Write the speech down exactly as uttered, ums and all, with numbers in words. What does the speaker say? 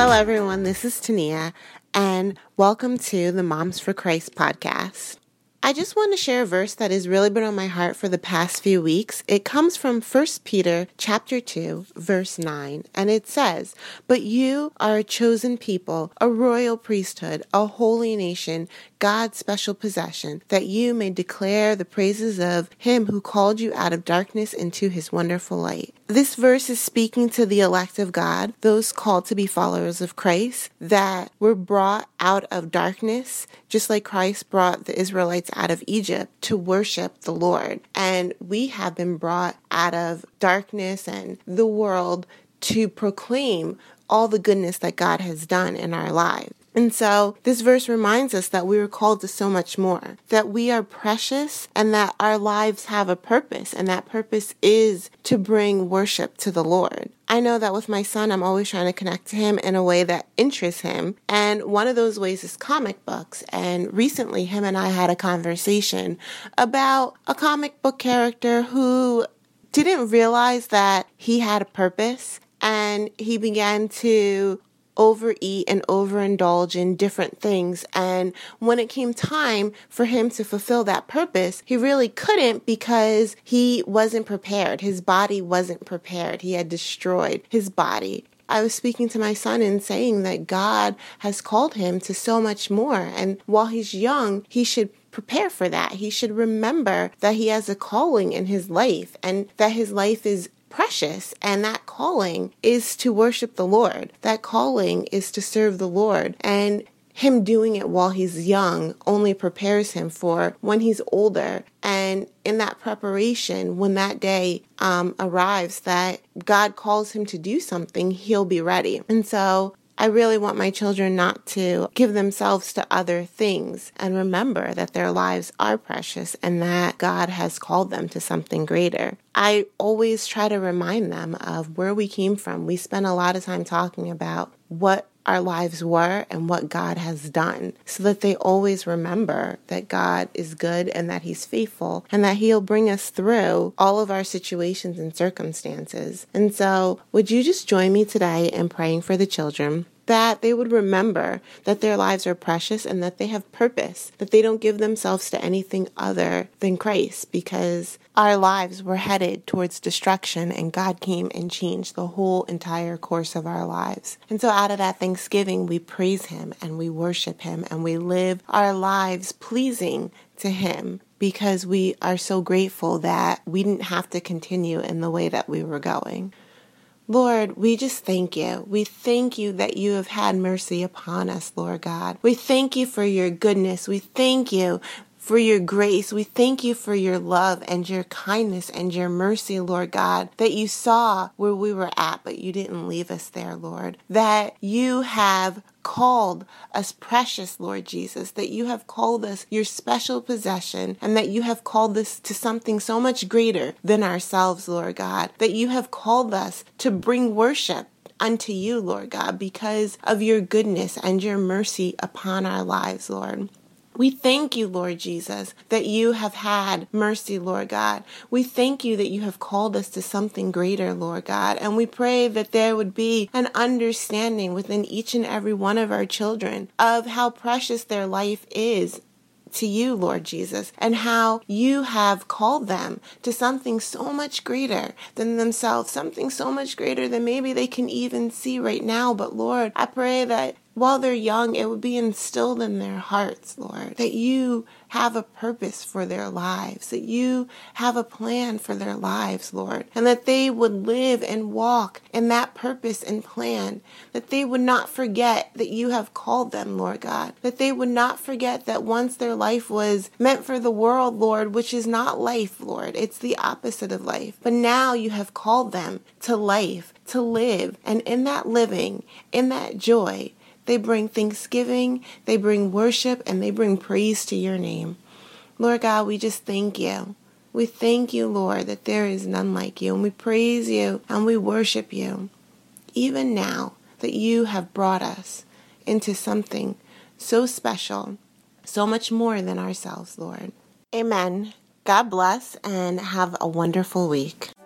Hello, everyone. This is Tania, and welcome to the Moms for Christ podcast. I just want to share a verse that has really been on my heart for the past few weeks. It comes from First Peter chapter two, verse nine, and it says, "But you are a chosen people, a royal priesthood, a holy nation, God's special possession, that you may declare the praises of him who called you out of darkness into his wonderful light." This verse is speaking to the elect of God, those called to be followers of Christ, that were brought out of darkness, just like Christ brought the Israelites out of Egypt to worship the Lord. And we have been brought out of darkness and the world to proclaim all the goodness that God has done in our lives. And so this verse reminds us that we were called to so much more, that we are precious and that our lives have a purpose, and that purpose is to bring worship to the Lord. I know that with my son, I'm always trying to connect to him in a way that interests him. And one of those ways is comic books. And recently, him and I had a conversation about a comic book character who didn't realize that he had a purpose. And he began to overeat and overindulge in different things. And when it came time for him to fulfill that purpose, he really couldn't because he wasn't prepared. His body wasn't prepared. He had destroyed his body. I was speaking to my son and saying that God has called him to so much more. And while he's young, he should prepare for that. He should remember that he has a calling in his life and that his life is precious, and that calling is to worship the Lord. That calling is to serve the Lord, and him doing it while he's young only prepares him for when he's older. And in that preparation, when that day um, arrives that God calls him to do something, he'll be ready. And so I really want my children not to give themselves to other things and remember that their lives are precious and that God has called them to something greater. I always try to remind them of where we came from. We spend a lot of time talking about what our lives were and what God has done, so that they always remember that God is good and that he's faithful and that he'll bring us through all of our situations and circumstances. And so would you just join me today in praying for the children, that they would remember that their lives are precious and that they have purpose, that they don't give themselves to anything other than Christ, because our lives were headed towards destruction and God came and changed the whole entire course of our lives. And so out of that Thanksgiving, we praise him and we worship him and we live our lives pleasing to him, because we are so grateful that we didn't have to continue in the way that we were going. Lord, we just thank you. We thank you that you have had mercy upon us, Lord God. We thank you for your goodness. We thank you for your grace. We thank you for your love and your kindness and your mercy, Lord God, that you saw where we were at, but you didn't leave us there, Lord. That you have called us precious, Lord Jesus, that you have called us your special possession, and that you have called us to something so much greater than ourselves, Lord God, that you have called us to bring worship unto you, Lord God, because of your goodness and your mercy upon our lives, Lord. We thank you, Lord Jesus, that you have had mercy, Lord God. We thank you that you have called us to something greater, Lord God. And we pray that there would be an understanding within each and every one of our children of how precious their life is to you, Lord Jesus, and how you have called them to something so much greater than themselves, something so much greater than maybe they can even see right now. But Lord, I pray that while they're young, it would be instilled in their hearts, Lord, that you have a purpose for their lives, that you have a plan for their lives, Lord, and that they would live and walk in that purpose and plan, that they would not forget that you have called them, Lord God, that they would not forget that once their life was meant for the world, Lord, which is not life, Lord. It's the opposite of life. But now you have called them to life, to live, and in that living, in that joy, they bring thanksgiving, they bring worship, and they bring praise to your name. Lord God, we just thank you. We thank you, Lord, that there is none like you, and we praise you and we worship you. Even now that you have brought us into something so special, so much more than ourselves, Lord. Amen. God bless and have a wonderful week.